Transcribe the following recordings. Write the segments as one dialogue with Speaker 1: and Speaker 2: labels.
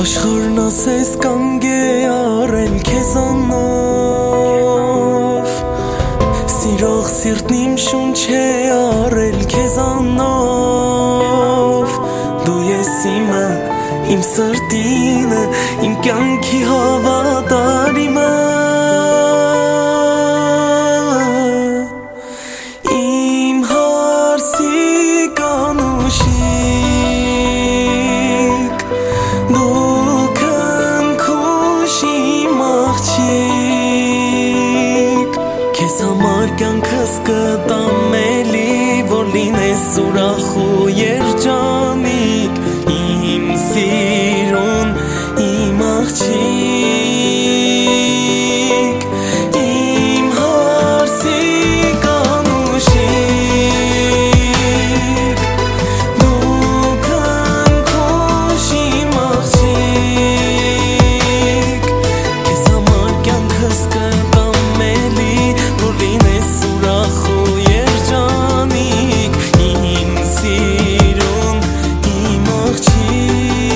Speaker 1: Աշխարհն ասես կանգ է առել քեզանով, սիրող սիրտն իմ շունչ է առել քեզանով, դու ես իմը, իմ սրտինը, իմ կյանքի հավատարիմը, իմ հարսիկ անուշիկ, դու քնքուշ իմ աղջիկ, քեզ համար կյանքս կտամ էլի, որ լինես ուրախ ու երջանիկ, իմ սիրուն, իմ աղջիկ, իմ հարսիկ անուշիկ, դու քնքուշ իմ աղջիկ, քեզ համար կյանքս կտամ էլի, որ լինես ուրախ ու երջանիկ, իմ սիրուն, իմ աղջիկ.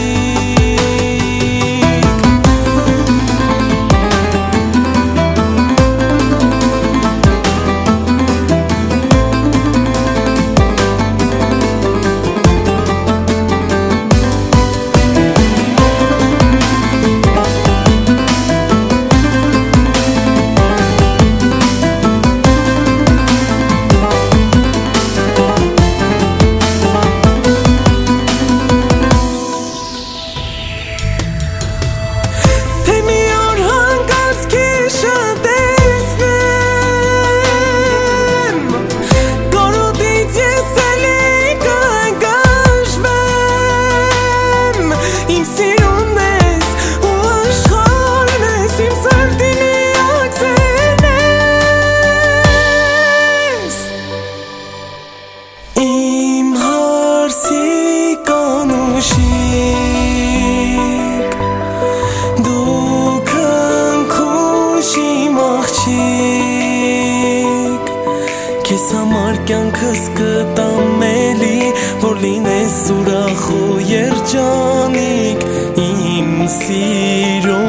Speaker 1: Քեզ համար կյանքս կտամ էլի, որ լինես ուրախ ու երջանիկ, իմ սիրուն